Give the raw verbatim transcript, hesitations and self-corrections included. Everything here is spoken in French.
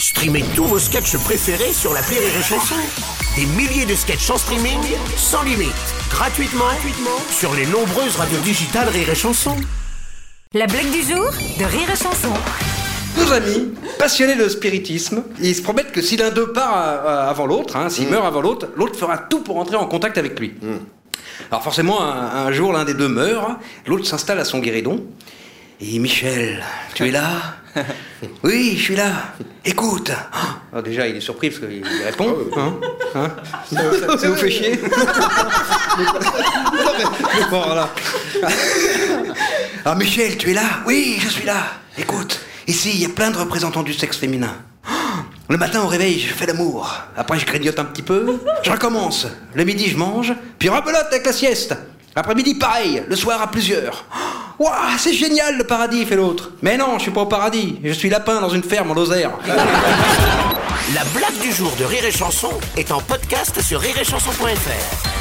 Streamez tous vos sketchs préférés sur l'appli Rire et Chanson. Des milliers de sketchs en streaming, sans limite, gratuitement, gratuitement sur les nombreuses radios digitales Rire et Chanson. La blague du jour de Rire et Chanson. Deux amis, passionnés de spiritisme, ils se promettent que si l'un d'eux part euh, avant l'autre, hein, s'il mmh. meurt avant l'autre, l'autre fera tout pour entrer en contact avec lui. Mmh. Alors forcément, un, un jour, l'un des deux meurt, l'autre s'installe à son guéridon. Et Michel, tu es là ? Oui, je suis là. Écoute. Alors déjà, il est surpris parce qu'il répond. Hein hein ça, ça vous fait chier ? Bon, voilà. Alors Michel, tu es là ? Oui, je suis là. Écoute, ici, il y a plein de représentants du sexe féminin. Le matin au réveil, je fais l'amour. Après, je grignote un petit peu. Je recommence. Le midi, je mange. Puis rebelote avec la sieste. L'après-midi, pareil. Le soir, à plusieurs. Waouh, c'est génial le paradis, fait l'autre. Mais non, je suis pas au paradis. Je suis lapin dans une ferme en Lozère. La blague du jour de Rire et Chanson est en podcast sur rire et chanson point f r.